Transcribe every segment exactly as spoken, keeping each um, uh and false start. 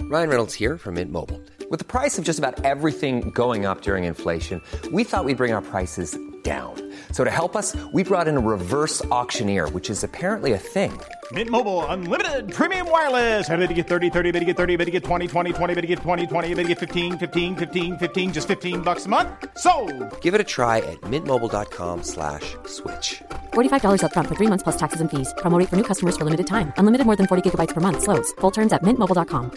Ryan Reynolds here from Mint Mobile. With the price of just about everything going up during inflation, we thought we'd bring our prices down. So to help us, we brought in a reverse auctioneer, which is apparently a thing. Mint Mobile Unlimited Premium Wireless. How to get thirty, thirty, how to get thirty, how to get twenty, twenty, twenty, how to get twenty, twenty, how to get fifteen, fifteen, fifteen, fifteen, just fifteen bucks a month? Sold! Give it a try at mintmobile.com slash switch. forty-five dollars up front for three months plus taxes and fees. Promo rate for new customers for limited time. Unlimited more than forty gigabytes per month. Slows full terms at mint mobile dot com.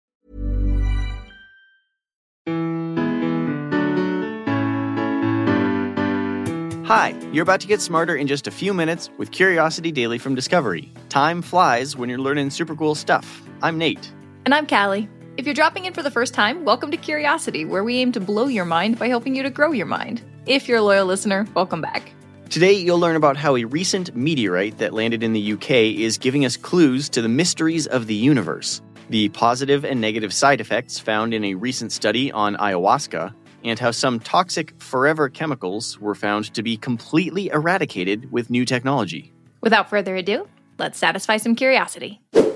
Hi, you're about to get smarter in just a few minutes with Curiosity Daily from Discovery. Time flies when you're learning super cool stuff. I'm Nate. And I'm Callie. If you're dropping in for the first time, welcome to Curiosity, where we aim to blow your mind by helping you to grow your mind. If you're a loyal listener, welcome back. Today, you'll learn about how a recent meteorite that landed in the U K is giving us clues to the mysteries of the universe, the positive and negative side effects found in a recent study on ayahuasca, and how some toxic forever chemicals were found to be completely eradicated with new technology. Without further ado, let's satisfy some curiosity.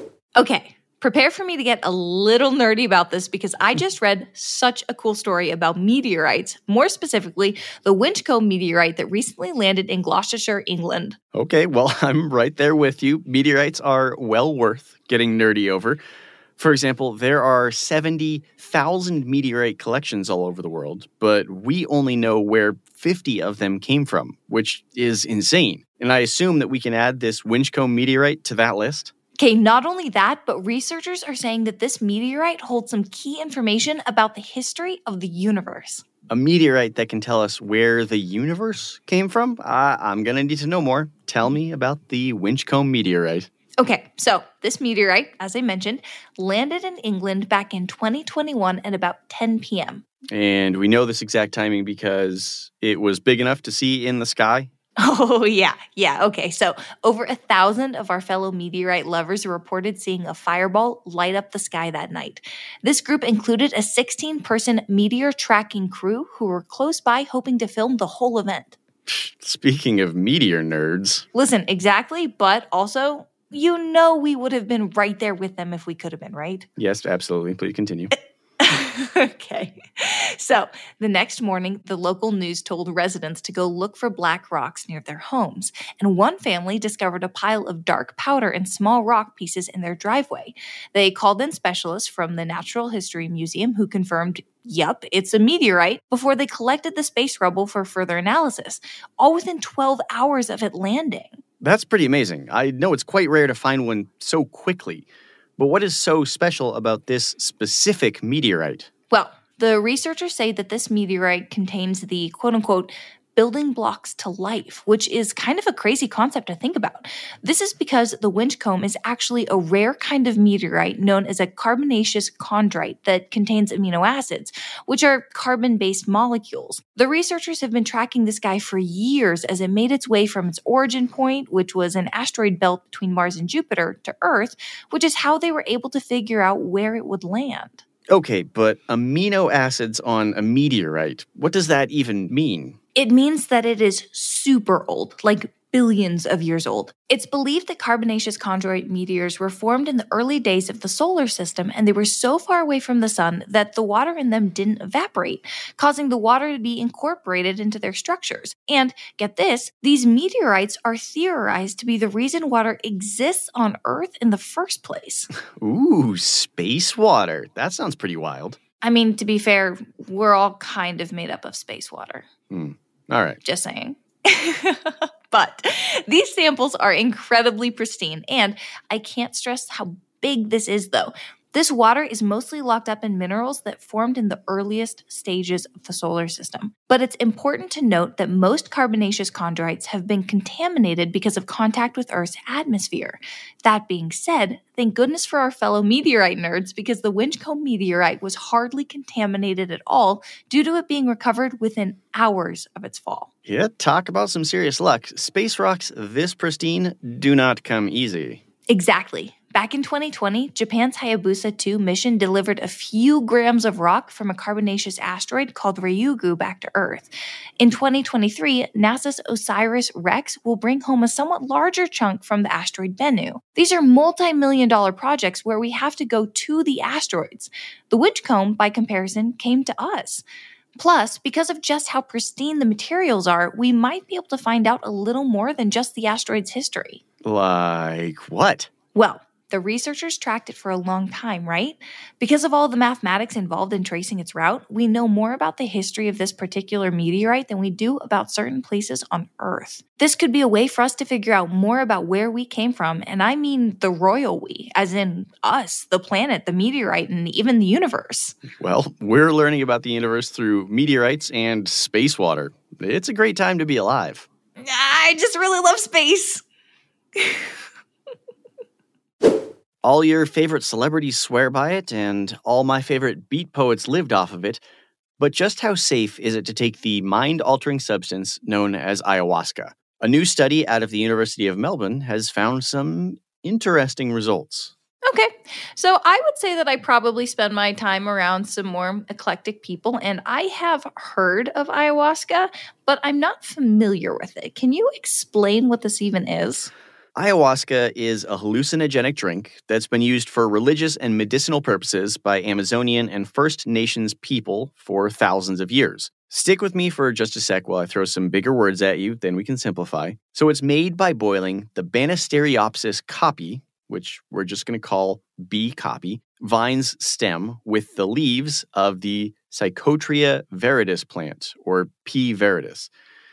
Okay, prepare for me to get a little nerdy about this because I just read such a cool story about meteorites, more specifically, the Winchcombe meteorite that recently landed in Gloucestershire, England. Okay, well, I'm right there with you. Meteorites are well worth getting nerdy over. For example, there are seventy thousand meteorite collections all over the world, but we only know where fifty of them came from, which is insane. And I assume that we can add this Winchcombe meteorite to that list. Okay, not only that, but researchers are saying that this meteorite holds some key information about the history of the universe. A meteorite that can tell us where the universe came from? Uh, I'm going to need to know more. Tell me about the Winchcombe meteorite. Okay, so this meteorite, as I mentioned, landed in England back in twenty twenty-one at about ten p.m. And we know this exact timing because it was big enough to see in the sky? Oh, yeah, yeah, okay. So over a thousand of our fellow meteorite lovers reported seeing a fireball light up the sky that night. This group included a sixteen-person meteor tracking crew who were close by hoping to film the whole event. Speaking of meteor nerds. Listen, exactly, but also, you know we would have been right there with them if we could have been, right? Yes, absolutely. Please continue. Okay. So the next morning, the local news told residents to go look for black rocks near their homes. And one family discovered a pile of dark powder and small rock pieces in their driveway. They called in specialists from the Natural History Museum who confirmed, yup, it's a meteorite, before they collected the space rubble for further analysis, all within twelve hours of it landing. That's pretty amazing. I know it's quite rare to find one so quickly. But what is so special about this specific meteorite? Well, the researchers say that this meteorite contains the quote-unquote building blocks to life, which is kind of a crazy concept to think about. This is because the Winchcombe is actually a rare kind of meteorite known as a carbonaceous chondrite that contains amino acids, which are carbon-based molecules. The researchers have been tracking this guy for years as it made its way from its origin point, which was an asteroid belt between Mars and Jupiter, to Earth, which is how they were able to figure out where it would land. Okay, but amino acids on a meteorite, what does that even mean? It means that it is super old, like billions of years old. It's believed that carbonaceous chondrite meteors were formed in the early days of the solar system, and they were so far away from the sun that the water in them didn't evaporate, causing the water to be incorporated into their structures. And get this, these meteorites are theorized to be the reason water exists on Earth in the first place. Ooh, space water. That sounds pretty wild. I mean, to be fair, we're all kind of made up of space water. Hmm. All right. Just saying. But these samples are incredibly pristine, and I can't stress how big this is, though. This water is mostly locked up in minerals that formed in the earliest stages of the solar system. But it's important to note that most carbonaceous chondrites have been contaminated because of contact with Earth's atmosphere. That being said, thank goodness for our fellow meteorite nerds, because the Winchcombe meteorite was hardly contaminated at all due to it being recovered within hours of its fall. Yeah, talk about some serious luck. Space rocks this pristine do not come easy. Exactly. Back in twenty twenty, Japan's Hayabusa two mission delivered a few grams of rock from a carbonaceous asteroid called Ryugu back to Earth. In twenty twenty-three, NASA's OSIRIS-REx will bring home a somewhat larger chunk from the asteroid Bennu. These are multi-million dollar projects where we have to go to the asteroids. The Winchcombe, by comparison, came to us. Plus, because of just how pristine the materials are, we might be able to find out a little more than just the asteroid's history. Like what? Well, the researchers tracked it for a long time, right? Because of all the mathematics involved in tracing its route, we know more about the history of this particular meteorite than we do about certain places on Earth. This could be a way for us to figure out more about where we came from, and I mean the royal we, as in us, the planet, the meteorite, and even the universe. Well, we're learning about the universe through meteorites and space water. It's a great time to be alive. I just really love space. All your favorite celebrities swear by it, and all my favorite beat poets lived off of it. But just how safe is it to take the mind-altering substance known as ayahuasca? A new study out of the University of Melbourne has found some interesting results. Okay, so I would say that I probably spend my time around some more eclectic people, and I have heard of ayahuasca, but I'm not familiar with it. Can you explain what this even is? Ayahuasca is a hallucinogenic drink that's been used for religious and medicinal purposes by Amazonian and First Nations people for thousands of years. Stick with me for just a sec while I throw some bigger words at you, then we can simplify. So it's made by boiling the Banisteriopsis caapi, which we're just going to call B. caapi, vine's stem with the leaves of the Psychotria viridis plant, or P. viridis.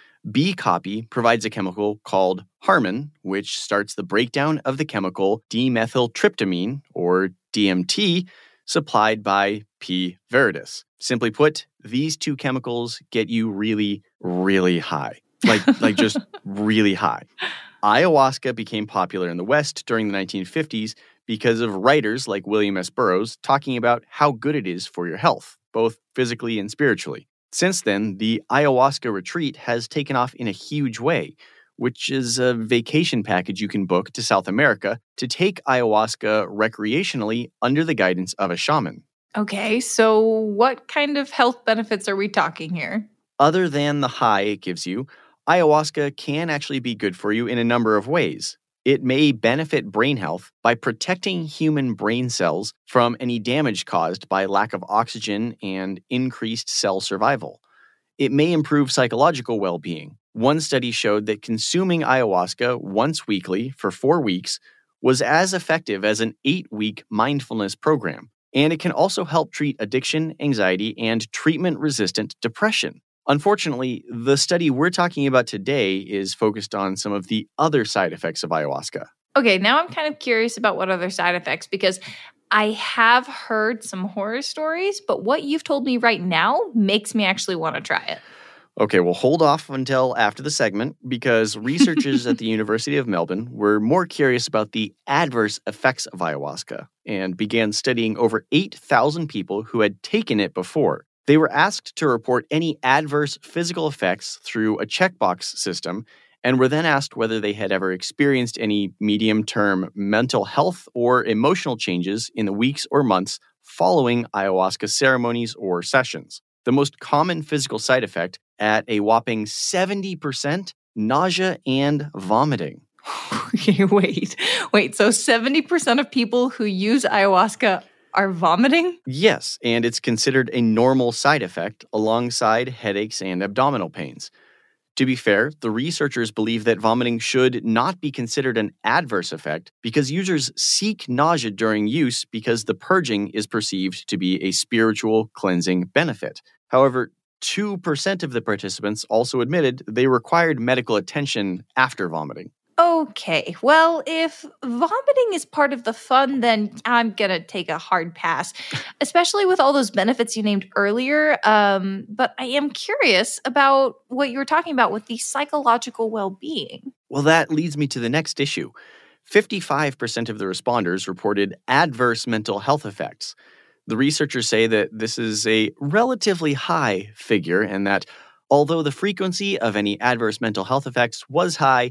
B. caapi provides a chemical called harmon, which starts the breakdown of the chemical dimethyltryptamine, or D M T, supplied by P. viridis. Simply put, these two chemicals get you really, really high. Like, like just really high. Ayahuasca became popular in the West during the nineteen fifties because of writers like William S. Burroughs talking about how good it is for your health, both physically and spiritually. Since then, the ayahuasca retreat has taken off in a huge way, which is a vacation package you can book to South America to take ayahuasca recreationally under the guidance of a shaman. Okay, so what kind of health benefits are we talking here? Other than the high it gives you, ayahuasca can actually be good for you in a number of ways. It may benefit brain health by protecting human brain cells from any damage caused by lack of oxygen and increased cell survival. It may improve psychological well-being. One study showed that consuming ayahuasca once weekly for four weeks was as effective as an eight-week mindfulness program, and it can also help treat addiction, anxiety, and treatment-resistant depression. Unfortunately, the study we're talking about today is focused on some of the other side effects of ayahuasca. Okay, now I'm kind of curious about what other side effects, because I have heard some horror stories, but what you've told me right now makes me actually want to try it. Okay, well, hold off until after the segment, because researchers at the University of Melbourne were more curious about the adverse effects of ayahuasca and began studying over eight thousand people who had taken it before. They were asked to report any adverse physical effects through a checkbox system and were then asked whether they had ever experienced any medium-term mental health or emotional changes in the weeks or months following ayahuasca ceremonies or sessions. The most common physical side effect, at a whopping seventy percent, nausea and vomiting. Okay, wait. Wait, so seventy percent of people who use ayahuasca are vomiting? Yes, and it's considered a normal side effect alongside headaches and abdominal pains. To be fair, the researchers believe that vomiting should not be considered an adverse effect because users seek nausea during use because the purging is perceived to be a spiritual cleansing benefit. However, two percent of the participants also admitted they required medical attention after vomiting. Okay, well, if vomiting is part of the fun, then I'm gonna take a hard pass, especially with all those benefits you named earlier. Um, but I am curious about what you were talking about with the psychological well-being. Well, that leads me to the next issue. fifty-five percent of the responders reported adverse mental health effects. The researchers say that this is a relatively high figure and that although the frequency of any adverse mental health effects was high,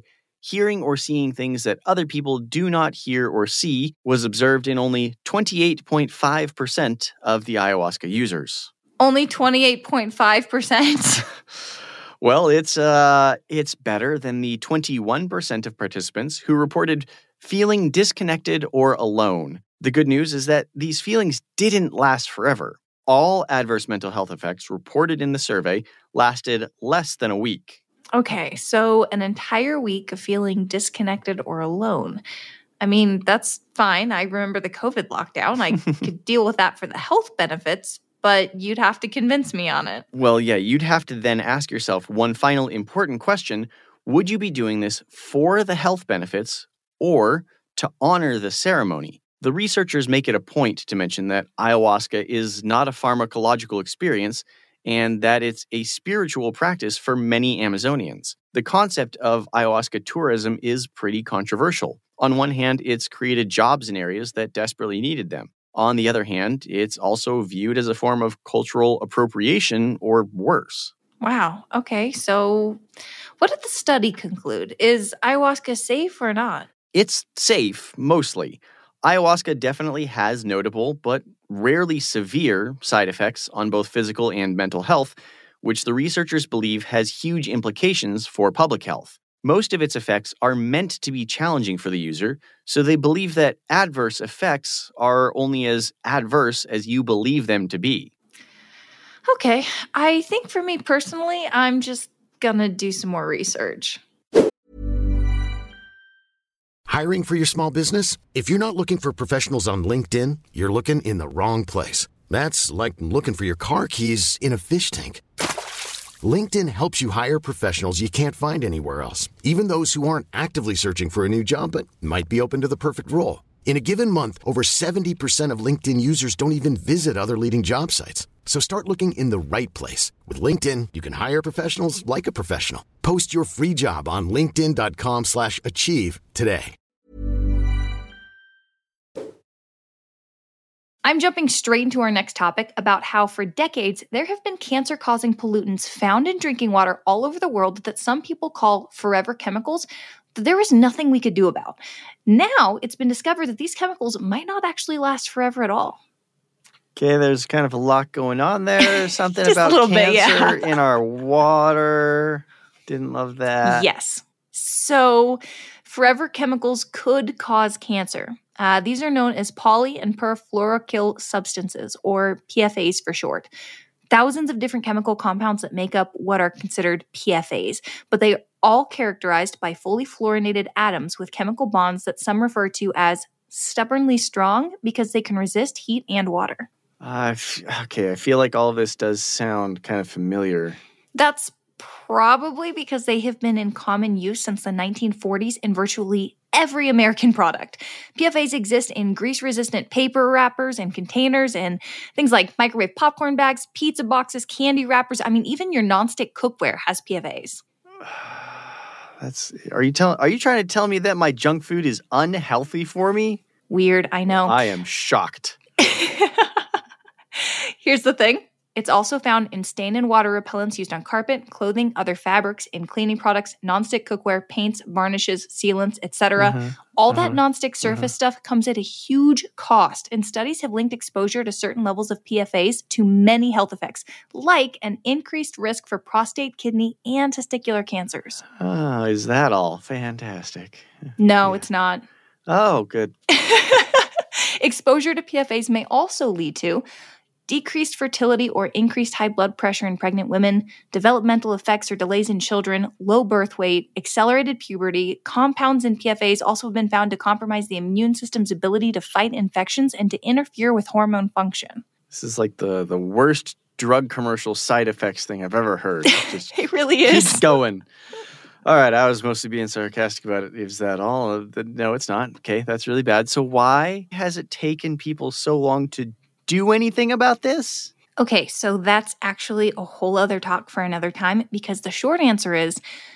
hearing or seeing things that other people do not hear or see was observed in only twenty-eight point five percent of the ayahuasca users. Only twenty-eight point five percent? Well, it's uh, it's better than the twenty-one percent of participants who reported feeling disconnected or alone. The good news is that these feelings didn't last forever. All adverse mental health effects reported in the survey lasted less than a week. Okay, so an entire week of feeling disconnected or alone. I mean, that's fine. I remember the COVID lockdown. I could deal with that for the health benefits, but you'd have to convince me on it. Well, yeah, you'd have to then ask yourself one final important question. Would you be doing this for the health benefits or to honor the ceremony? The researchers make it a point to mention that ayahuasca is not a pharmacological experience and that it's a spiritual practice for many Amazonians. The concept of ayahuasca tourism is pretty controversial. On one hand, it's created jobs in areas that desperately needed them. On the other hand, it's also viewed as a form of cultural appropriation or worse. Wow. Okay, so what did the study conclude? Is ayahuasca safe or not? It's safe, mostly. Ayahuasca definitely has notable, but rarely severe, side effects on both physical and mental health, which the researchers believe has huge implications for public health. Most of its effects are meant to be challenging for the user, so they believe that adverse effects are only as adverse as you believe them to be. Okay, I think for me personally, I'm just gonna do some more research. Hiring for your small business? If you're not looking for professionals on LinkedIn, you're looking in the wrong place. That's like looking for your car keys in a fish tank. LinkedIn helps you hire professionals you can't find anywhere else, even those who aren't actively searching for a new job but might be open to the perfect role. In a given month, over seventy percent of LinkedIn users don't even visit other leading job sites. So start looking in the right place. With LinkedIn, you can hire professionals like a professional. Post your free job on linkedin.com slash achieve today. I'm jumping straight into our next topic about how for decades there have been cancer-causing pollutants found in drinking water all over the world that some people call forever chemicals that there is nothing we could do about. Now it's been discovered that these chemicals might not actually last forever at all. Okay, there's kind of a lot going on there. Something Just a about little cancer bit, yeah. in our water. Didn't love that. Yes. So forever chemicals could cause cancer. Uh, these are known as poly and perfluoroalkyl substances, or P F As for short. Thousands of different chemical compounds that make up what are considered P F As, but they are all characterized by fully fluorinated atoms with chemical bonds that some refer to as stubbornly strong because they can resist heat and water. Uh, f- okay, I feel like all of this does sound kind of familiar. That's probably because they have been in common use since the nineteen forties in virtually every American product. P F As exist in grease-resistant paper wrappers and containers and things like microwave popcorn bags, pizza boxes, candy wrappers. I mean, even your nonstick cookware has P F As. That's are you telling are you trying to tell me that my junk food is unhealthy for me? Weird, I know. I am shocked. Here's the thing. It's also found in stain and water repellents used on carpet, clothing, other fabrics, in cleaning products, nonstick cookware, paints, varnishes, sealants, et cetera. Uh-huh. All Uh-huh. that nonstick surface uh-huh. stuff comes at a huge cost, and studies have linked exposure to certain levels of P F As to many health effects, like an increased risk for prostate, kidney, and testicular cancers. Oh, is that all? Fantastic. No, Yeah. it's not. Oh, good. Exposure to P F As may also lead to decreased fertility or increased high blood pressure in pregnant women, developmental effects or delays in children, low birth weight, accelerated puberty. Compounds in P F As also have been found to compromise the immune system's ability to fight infections and to interfere with hormone function. This is like the, the worst drug commercial side effects thing I've ever heard. Just It really is. keep going. All right, I was mostly being sarcastic about it. Is that all? No, it's not. Okay, that's really bad. So why has it taken people so long to do anything about this? Okay, so that's actually a whole other talk for another time, because the short answer is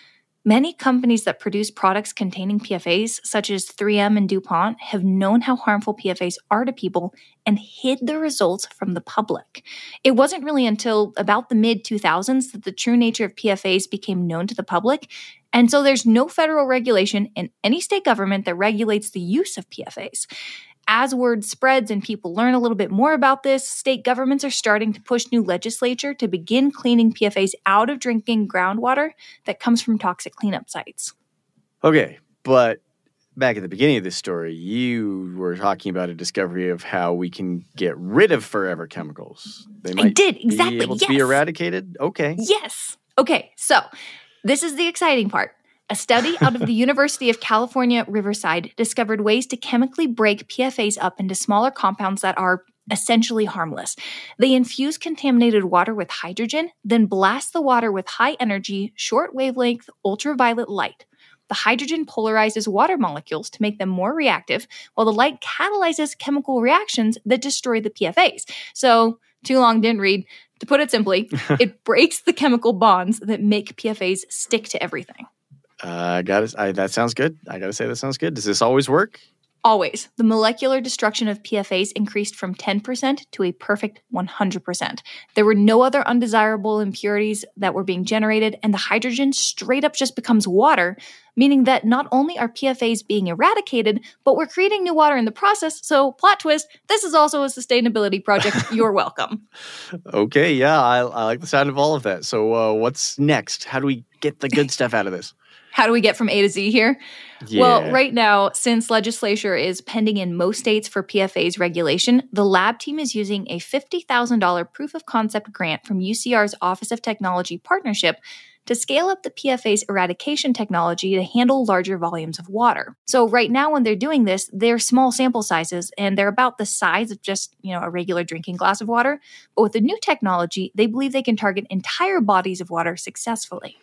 Many companies that produce products containing P F As, such as three M and DuPont, have known how harmful P F As are to people and hid the results from the public. It wasn't really until about the mid two thousands that the true nature of P F As became known to the public, and so there's no federal regulation in any state government that regulates the use of P F As. As word spreads and people learn a little bit more about this, state governments are starting to push new legislature to begin cleaning P F As out of drinking groundwater that comes from toxic cleanup sites. Okay, but back at the beginning of this story, you were talking about a discovery of how we can get rid of forever chemicals. They might I did, exactly, be able yes. to be eradicated? Okay. Yes. Okay, so this is the exciting part. A study out of the University of California, Riverside discovered ways to chemically break P F As up into smaller compounds that are essentially harmless. They infuse contaminated water with hydrogen, then blast the water with high-energy, short-wavelength, ultraviolet light. The hydrogen polarizes water molecules to make them more reactive, while the light catalyzes chemical reactions that destroy the P F As. So, too long, didn't read. To put it simply, it breaks the chemical bonds that make P F As stick to everything. Uh, got it. That sounds good. I got to say that sounds good. Does this always work? Always. The molecular destruction of P F As increased from ten percent to a perfect one hundred percent. There were no other undesirable impurities that were being generated, and the hydrogen straight up just becomes water, meaning that not only are P F As being eradicated, but we're creating new water in the process. So, plot twist, this is also a sustainability project. You're welcome. Okay, yeah, I, I like the sound of all of that. So, uh, what's next? How do we get the good stuff out of this? How do we get from A to Z here? Yeah. Well, right now, since legislature is pending in most states for P F A's regulation, the lab team is using a fifty thousand dollars proof of concept grant from U C R's Office of Technology Partnership to scale up the P F A's eradication technology to handle larger volumes of water. So right now when they're doing this, they're small sample sizes and they're about the size of just, you know, a regular drinking glass of water. But with the new technology, they believe they can target entire bodies of water successfully.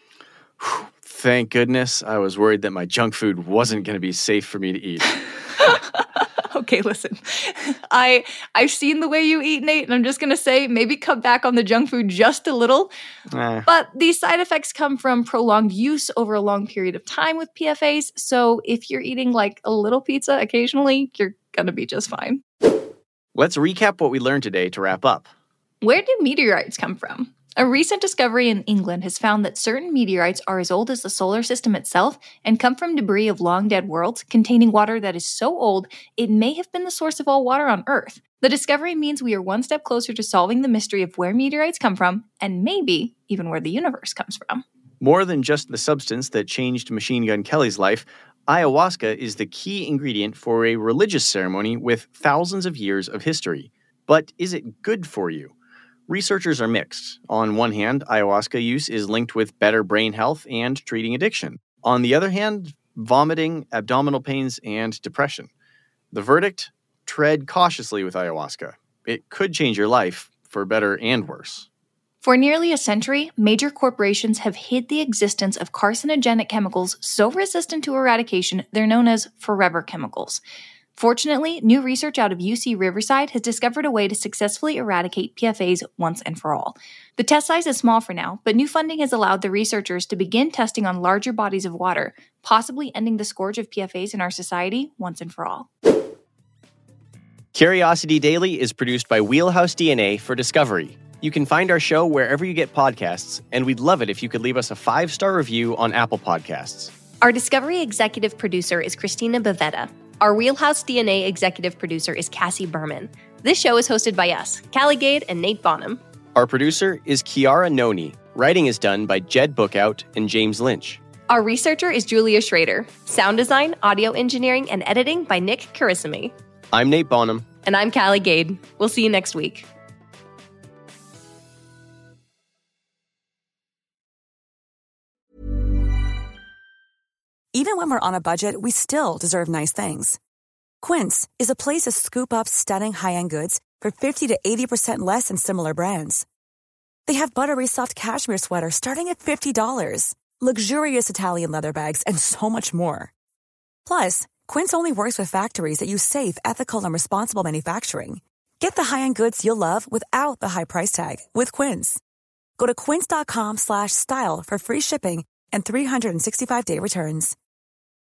Thank goodness. I was worried that my junk food wasn't going to be safe for me to eat. Okay, listen. I, I've seen the way you eat, Nate, and I'm just going to say maybe cut back on the junk food just a little. Eh. But these side effects come from prolonged use over a long period of time with P F As. So if you're eating like a little pizza occasionally, you're going to be just fine. Let's recap what we learned today to wrap up. Where do meteorites come from? A recent discovery in England has found that certain meteorites are as old as the solar system itself and come from debris of long-dead worlds containing water that is so old it may have been the source of all water on Earth. The discovery means we are one step closer to solving the mystery of where meteorites come from and maybe even where the universe comes from. More than just the substance that changed Machine Gun Kelly's life, ayahuasca is the key ingredient for a religious ceremony with thousands of years of history. But is it good for you? Researchers are mixed. On one hand, ayahuasca use is linked with better brain health and treating addiction. On the other hand, vomiting, abdominal pains, and depression. The verdict? Tread cautiously with ayahuasca. It could change your life, for better and worse. For nearly a century, major corporations have hid the existence of carcinogenic chemicals so resistant to eradication they're known as forever chemicals. Fortunately, new research out of U C Riverside has discovered a way to successfully eradicate P F As once and for all. The test size is small for now, but new funding has allowed the researchers to begin testing on larger bodies of water, possibly ending the scourge of P F As in our society once and for all. Curiosity Daily is produced by Wheelhouse D N A for Discovery. You can find our show wherever you get podcasts, and we'd love it if you could leave us a five-star review on Apple Podcasts. Our Discovery executive producer is Christina Bavetta. Our Wheelhouse D N A executive producer is Cassie Berman. This show is hosted by us, Callie Gade and Nate Bonham. Our producer is Kiara Noni. Writing is done by Jed Bookout and James Lynch. Our researcher is Julia Schrader. Sound design, audio engineering, and editing by Nick Carissimi. I'm Nate Bonham. And I'm Callie Gade. We'll see you next week. Even when we're on a budget, we still deserve nice things. Quince is a place to scoop up stunning high-end goods for fifty to eighty percent less than similar brands. They have buttery soft cashmere sweaters starting at fifty dollars, luxurious Italian leather bags, and so much more. Plus, Quince only works with factories that use safe, ethical, and responsible manufacturing. Get the high-end goods you'll love without the high price tag with Quince. Go to quince.com slash style for free shipping and three sixty-five day returns.